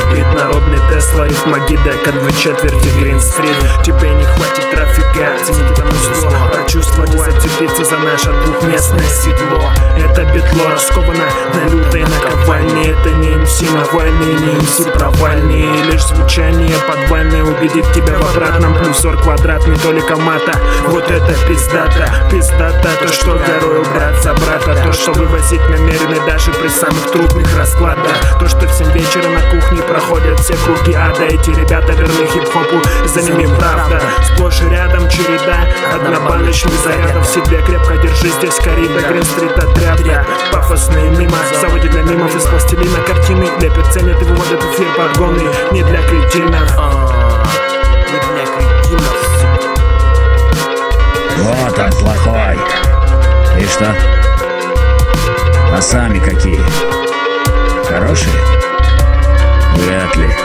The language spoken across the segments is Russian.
Бит народный Тесла, рифма гидека, 2/4 Грин-стрит. Тебе не хватит трафика, оцените там зло. Про чувство не зацепиться за наше двухместное седло. Это битло расковано на лютой наковальне. Это не МС Навальный, не МС провальный. Лишь звучание подвальное убедит тебя в обратном. Плюсор квадратный, толика мата. Вот это пиздата, пиздата. То, что горой брат за брата. То, что вывозить намерены даже при самых трудных раскладах. То, что в 7 вечера на кухне проходят все круги ада. Эти ребята верны хип-хопу, за ними правда. Сплошь и рядом череда однобаночных зарядов. В седле крепко держи, здесь корида, Грин-стрит отряда. Пафосные мимо, заводи для мимов из пластилина. Картины лепят, ценят и выводят в эфир подгоны. Не для кретинов, не для кретинов. Вот он плохой. И что? А сами какие? Хорошие? Вряд ли.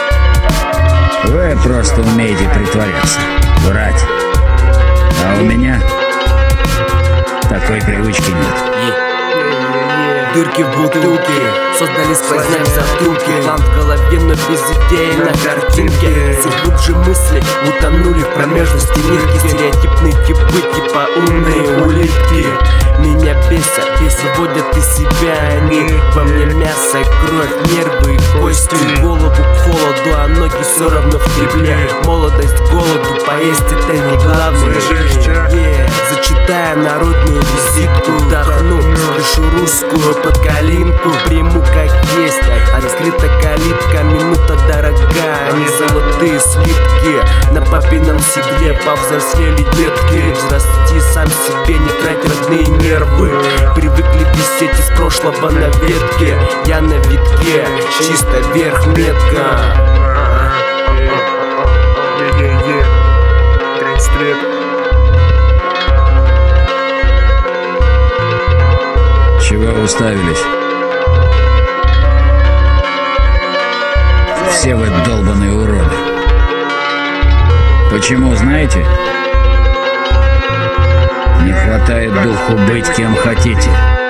Вы просто умеете притворяться, врать. А у меня такой привычки нет. Дырки в бутылке создали сквозняк затылки. План в голове, но без идеи на картинке. Все глубже мысли утонули в промежности нитки. Стереотипные типы, типа умные улитки. Меня бесят, выводят из себя они. Во мне мясо, кровь, нервы и кости. Голову к холоду, а ноги все равно в тепле. Молодость голоду, поесть это не главное. Зачитая народную визитку, вдохну, слышу русскую под калинку. Приму как есть, открыта калитка. Минута дорога, не золотые слитки. На папином седле повзрослели детки. Взрасти сам себе, не трать родные нервы. Привыкли висеть из прошлого на ветке. Я на витке, чисто вверх метка. Грин-стрит. Чего уставились? Все вы долбаные уроды. Почему, знаете? Не хватает духу быть кем хотите.